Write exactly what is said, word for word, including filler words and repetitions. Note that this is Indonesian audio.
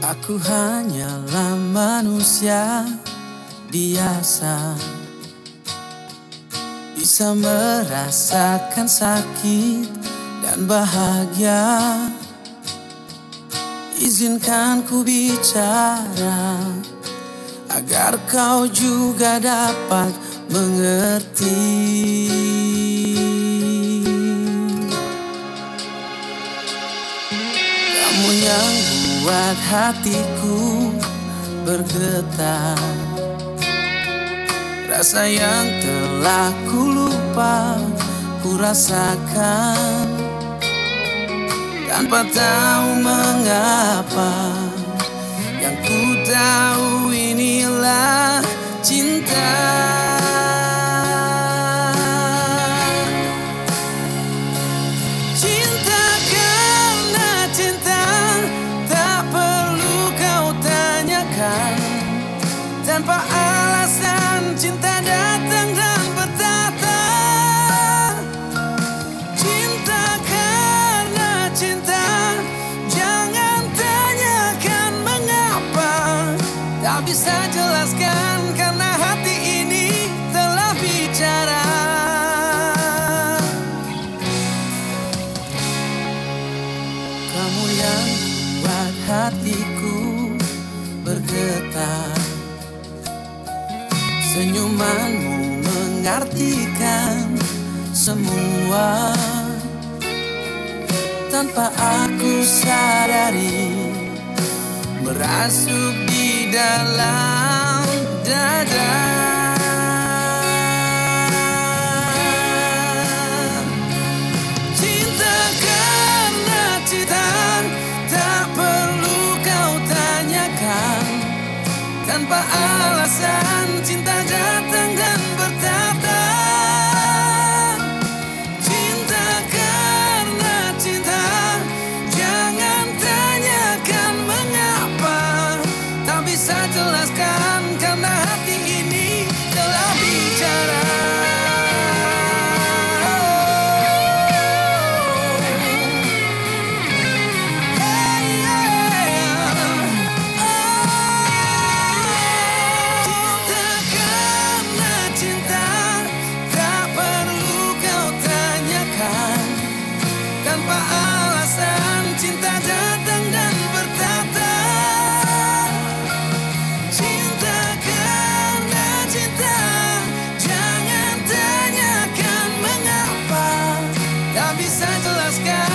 Aku hanyalah manusia biasa, bisa merasakan sakit dan bahagia. Izinkan ku bicara agar kau juga dapat mengerti. Kamu yang buat hatiku bergetar, rasa yang telah ku lupa ku rasakan tanpa tahu mengapa. Yang ku tahu inilah cinta. Cinta karena cinta, tak perlu kau tanyakan. Tanpa alasan cinta datang dan bertata. Cinta karena cinta, jangan tanyakan mengapa. Tak bisa jelaskan karena hati ini telah bicara. Kamu yang buat hatiku bergetar, senyumanmu mengartikan semua. Tanpa aku sadari, merasuk di dalam dada. Cinta karena cinta, tak perlu kau tanyakan. Tanpa alasan cinta datang dan bertata. Cinta karena cinta, jangan tanyakan mengapa. Tak bisa jelaskan karena hati ini telah bicara. Tanpa alasan cinta datang dan bertata. Cinta karena cinta, jangan tanyakan mengapa. Tak bisa jelaskan